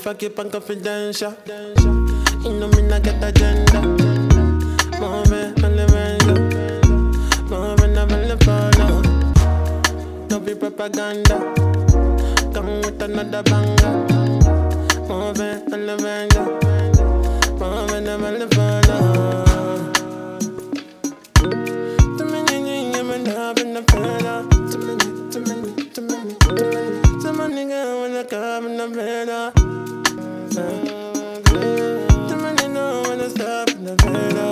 I keep on confidential, you know me not get agenda. Moving on the range, moving on the follow. No be propaganda, come with another banger. Moving on the range, moving on the follow. Too many things I'm in the fellow. Too many girls wanna come in the fellow. Too many know when I stop in the fellow.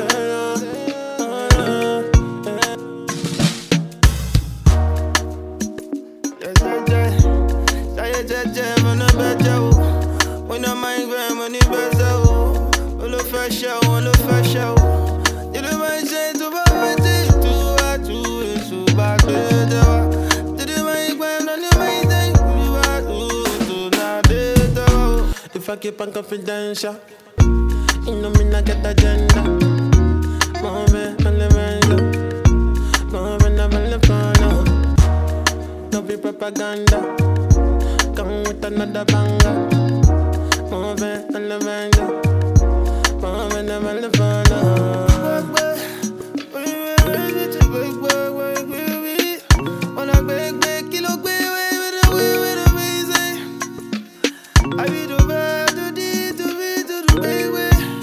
On the bed, when I mind grand, when it best out, on the first show, on the first show. You do my say to my way, to what to is to back the door. To do my grand, on the my day, to what to not the door. If I keep on confidential, you know me not get agenda. Moving on the range, moving on the follow. No be propaganda. Come with another banger. Moving on the range, moving on the follow. On a big kilo, with a reason. I be the bad to the baby.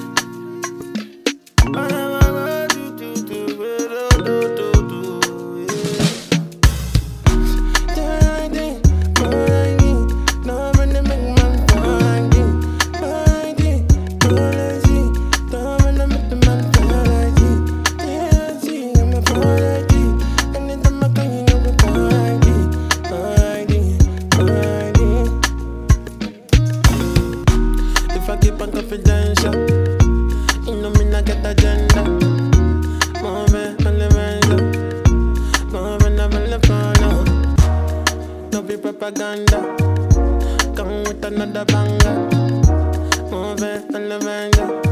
If I keep on confidential, you know me not get agenda. Moving on the range, moving on the follow. No be propaganda, come with another banger. Moving on the range.